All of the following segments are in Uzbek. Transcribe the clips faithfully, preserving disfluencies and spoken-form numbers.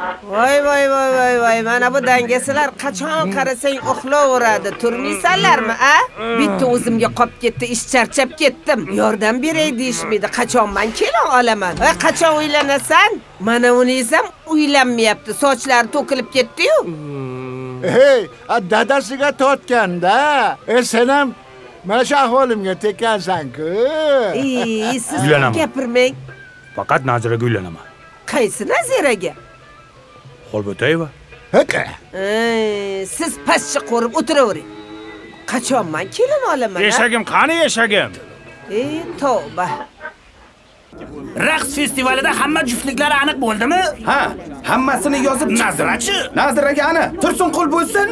Voy voy voy voy voy, mana bu dangasalar qachon qarasang uxlaveradi. Turmaysanlarmi, a? Bitta o'zimga qolib ketdi, ish charchab ketdim. Yordam beray deyishmaydi. Qachon men kela olaman? Voy, qachon uylanasan? Mana uningiz ham uylanmayapti. Sochlari to'kilib ketdi-yu. Hey, dadasiga tortganda, e sen ham mana shu ahvolimga tekkansan-ku. Ey, siz gapirmang. Faqat Naziraga uylanaman. Qaysi Naziraga? Xolbo'tayeva. Haka. Ey, siz pastcha qo'rib o'tiravering. Qachon men kelin olaman? Eshagim qani eshagim? Ey, tavba. Raqs festivalida hamma juftliklari aniq bo'ldimi? Ha, hammasini yozib Nazirachi. Naziraga ana, tursun qul bo'lsin.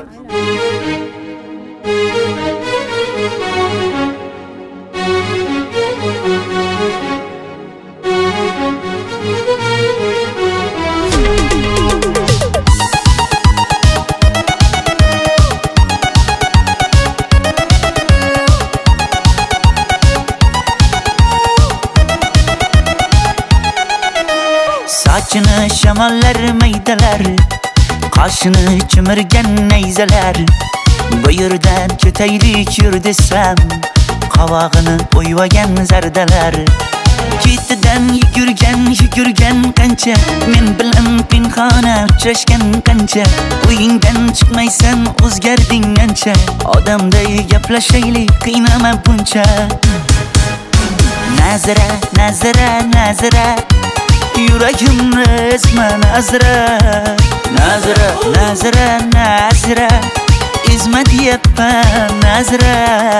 Saçını şamallar maydalar, qaşını chimirgan nayzalar. Bu yerdan ketaylik yur desam, qavog'ini o'yvagan zardalar. Ketidan yugurgan yugurgan qancha, men bilan pinhona uchrashgan qancha. Uyingdan chiqmaysan, o'zgarding ancha. Odamday gaplashaylik, qiynama buncha. Nazira, Nazira, Nazira, yuragimni ezma Nazira. Nazira, Nazira, Nazira, ezma deyapman Nazira.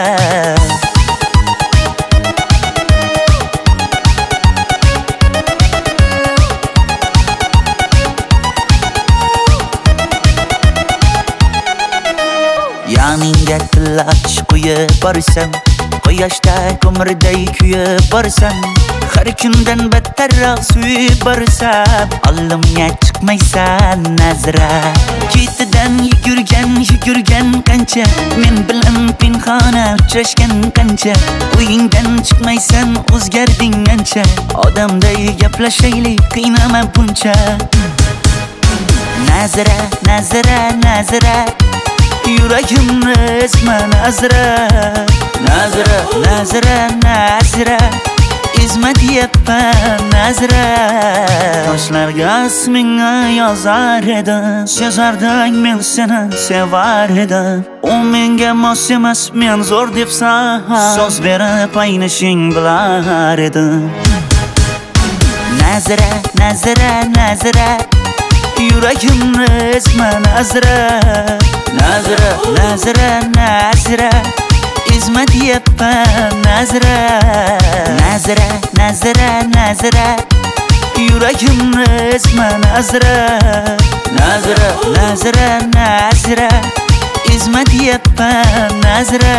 Yoningga tillash qo'yib borsam, quyoshda ko'mirday kuyib borsam, har kundan battarroq suyib borsam, oldimga chiqmaysan Nazira. Ketidan yugurgan yugurgan qancha, men bilan pinhona uchrashgan qancha. Uyingdan chiqmaysan, o'zgarding ancha. Odamday gaplashaylik, qiynama buncha. Nazira, Nazira, Nazira, yuragimni ezma Nazira. Nazira, Nazira, Nazira, ezma deyapman Nazira. Toshlarga ismingni yozar edim, sezarding men seni sevar edim. U menga mos emas, men zo'r debsan, so'z berib aynishing bilar edim. Nazira, Nazira, Nazira, yuragimni ezma Nazira. Nazira, Nazira, Nazira, ezma deyapman Nazira. Nazira, Nazira, Nazira, yuragimni ezma Nazira. Nazira, Nazira, Nazira, ezma deyapman Nazira.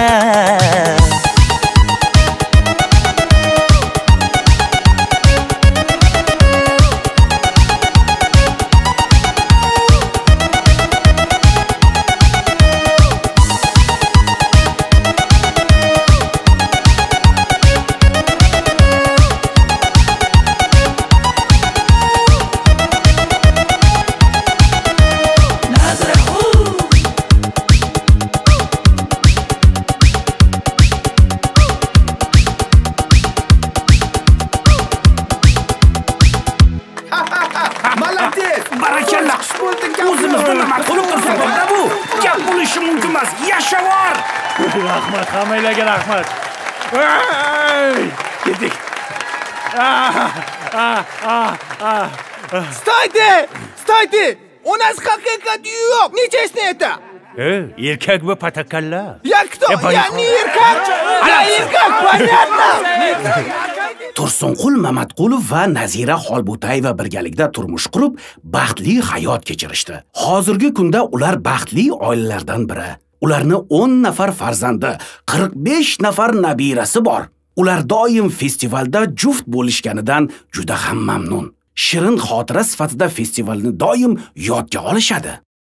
Barakalla. O'zimizdan nima qilib tursin bu? Gap bo'lishi mumkin emas. Yashavor. Rahmat, hammanglarga rahmat. Ketdik. Stойте! Stойте! У нас haqiqat yo'q. Nechasini ayta? E, erkak bu patakalla. Я кто? Я не erkak. Я erkak, понятно? Tursunqul Mamatqulov va Nazira Xolbo'tayeva birgalikda turmush qurib, baxtli hayot kechirishdi. Hozirgi kunda ular baxtli oilalardan biri. Ularning o'n nafar farzandi, qirq besh nafar nabirasi bor. Ular doim festivalda juft bo'lishganidan juda ham mamnun. Shirin xotira sifatida festivalni doim yodga olishadi.